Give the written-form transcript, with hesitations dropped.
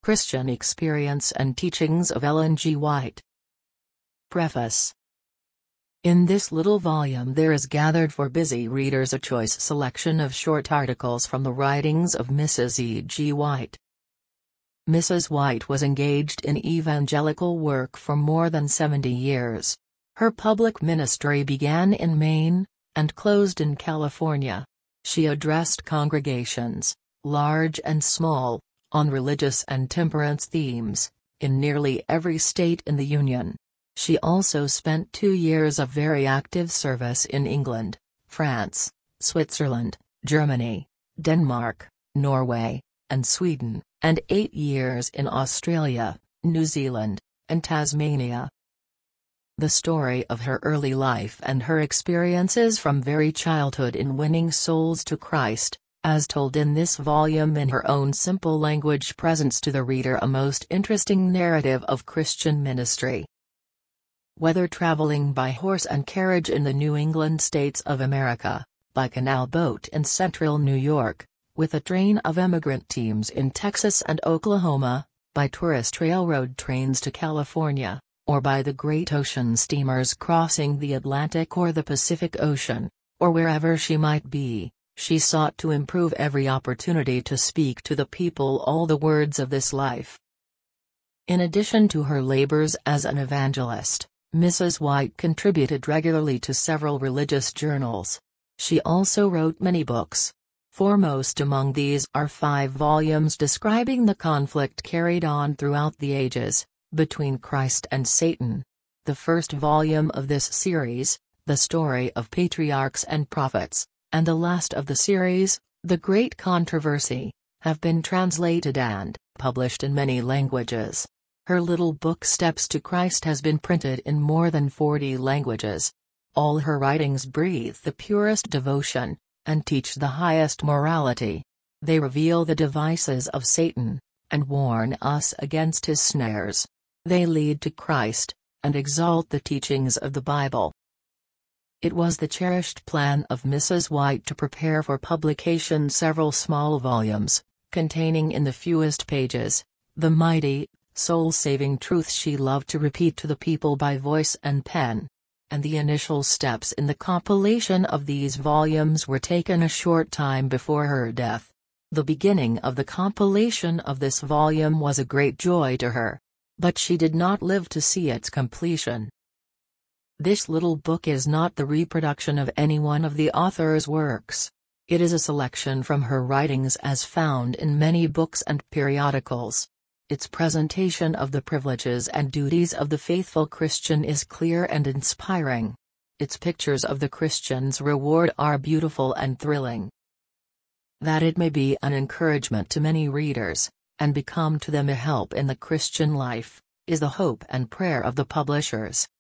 Christian Experience and Teachings of Ellen G. White. Preface. In this little volume there is gathered for busy readers a choice selection of short articles from the writings of Mrs. E. G. White. Mrs. White was engaged in evangelical work for more than 70 years. Her public ministry began in Maine, and closed in California. She addressed congregations, large and small, on religious and temperance themes, in nearly every state in the Union. She also spent 2 years of very active service in England, France, Switzerland, Germany, Denmark, Norway, and Sweden, and 8 years in Australia, New Zealand, and Tasmania. The story of her early life and her experiences from very childhood in winning souls to Christ, as told in this volume in her own simple language, presents to the reader a most interesting narrative of Christian ministry. Whether traveling by horse and carriage in the New England states of America, by canal boat in central New York, with a train of emigrant teams in Texas and Oklahoma, by tourist railroad trains to California, or by the great ocean steamers crossing the Atlantic or the Pacific Ocean, or wherever she might be, she sought to improve every opportunity to speak to the people all the words of this life. In addition to her labors as an evangelist, Mrs. White contributed regularly to several religious journals. She also wrote many books. Foremost among these are 5 volumes describing the conflict carried on throughout the ages, between Christ and Satan. The first volume of this series, The Story of Patriarchs and Prophets, and the last of the series, The Great Controversy, have been translated and published in many languages. Her little book Steps to Christ has been printed in more than 40 languages. All her writings breathe the purest devotion, and teach the highest morality. They reveal the devices of Satan, and warn us against his snares. They lead to Christ, and exalt the teachings of the Bible. It was the cherished plan of Mrs. White to prepare for publication several small volumes, containing in the fewest pages, the mighty, soul-saving truths she loved to repeat to the people by voice and pen. And the initial steps in the compilation of these volumes were taken a short time before her death. The beginning of the compilation of this volume was a great joy to her. But she did not live to see its completion. This little book is not the reproduction of any one of the author's works. It is a selection from her writings as found in many books and periodicals. Its presentation of the privileges and duties of the faithful Christian is clear and inspiring. Its pictures of the Christian's reward are beautiful and thrilling. That it may be an encouragement to many readers, and become to them a help in the Christian life, is the hope and prayer of the publishers.